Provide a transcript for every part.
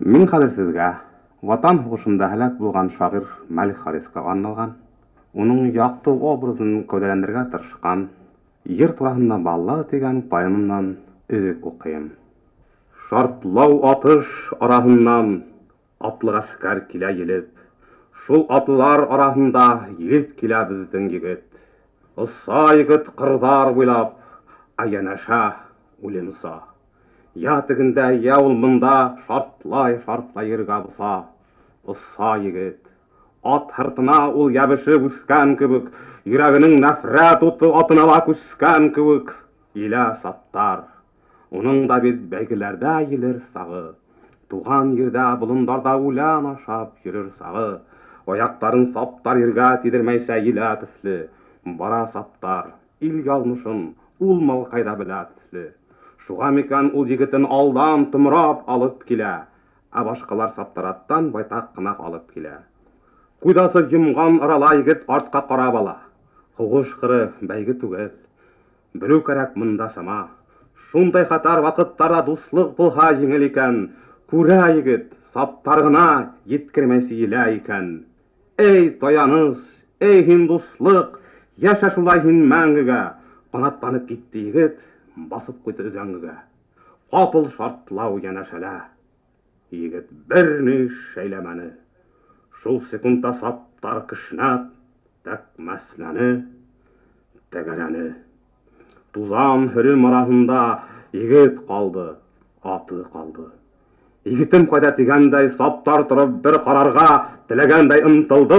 Мин хәзер сезгә Ватан һугышында һәлак булган шагыйрь Мәлик Хариска арналган, уның якты образын кәүдәләндерергә тырышкан «Йыр турасында баллада» дигән поэмамнан өзек укыйм. Шартлау атыш араһыннан атлы гаскәр килә елеп, шул атлар араһында елеп килә безнең егет. Оса егет кырдар буйлап, янәшә үлемса. Я тегендә, я ул монда шартлай йөргә буса. Оса егет, ат һыртына ул ябышып үскән кебек, йөрәгенең нәфрәт уты атына күскән кебек, илә саттар. Уның да бит бәйгеләрдә елер сагы, туган ердә болындарда үлән ашап йөрер сагы. Аяктарын саптар ергә тидермәйсә илә төсле, бара саптар, ил язмышын ул малкайда белә төсле. Шуга микән ул егетен алдан тымрап алып килә, башкалар саптараттан байтак кына алып килә. Куйдасы йомган арала егет артка карап ала. Хугыш кыры бәйге түгел. Белү кирәк монда сама. Шундай хатар вакыттарда дуслык булһа җиңел икән, күрә егет саптар гына yetkермәсе илә икән. Эй таяныс, эй һин дуслык, яшә шулай һин мәңгегә. Канатланып китте егет, басып куйды өзәңгегә. Капыл шартлау янәшәлә. Егет бер ни шәйләмәне. Шул секундта саптар кешнәп, тәкмәсләне, тәгәрәне. Тузан хөрем араһында егет калды, аты калды. Егетем кайда дигәндәй саптар торып бер карарга теләгәндәй ымтылды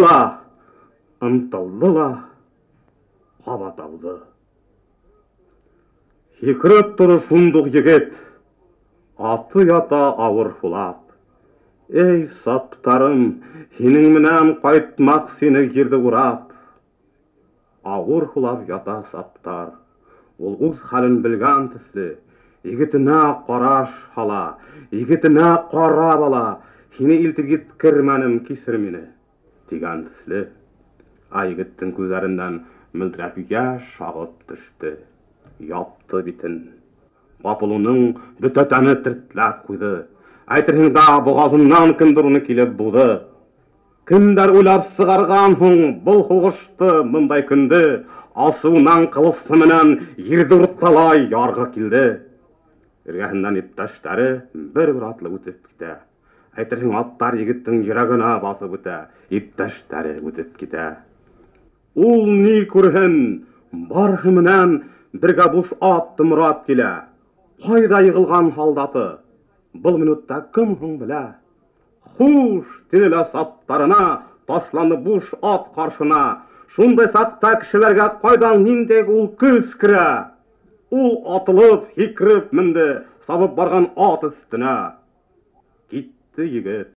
ла, кабат ауды. Хикреп туры шундук егет, аты ята авыр фулап. Эй саптарым, һинең менән кайтмак сине җирде урап. Авыр фулап ята саптар, ул үз хәлен белгән төсле, егетенә караш һала, егетенә карап ала, һине илтеп yetkермәнем, кисер мине, дигән төсле. Егеттең күзләреннән мөлдерәп яшь агып төште. Япты битен. Капылуның бөтә тәне тертләп куйды. Әйтерһең дә бугазыннан кемдер уны килеп буды. Кемдер уйлап сыгарган һуң был хугышты мондай көнде, асуынан кылысы менән йөрде урталай ярга килде. Эргәһеннән иптәшләре бер атлы үтеп китә. Әйтерһең аттар егеттең йөрәгенә басып үтә, иптәшләре үтеп китә. Ул ни күрһен, барһы менән бергә буш ат тымрап килә. Кайда егылган солдаты? Был минутта кем һуң белә? Хуш, тиле саптарына, ташланды буш ат каршына. Шундай сакта кешеләргә кайдан ниндәй ул көз керә? Ул атылып, хикреп менде, сабып барган ат өстенә. Китте егет.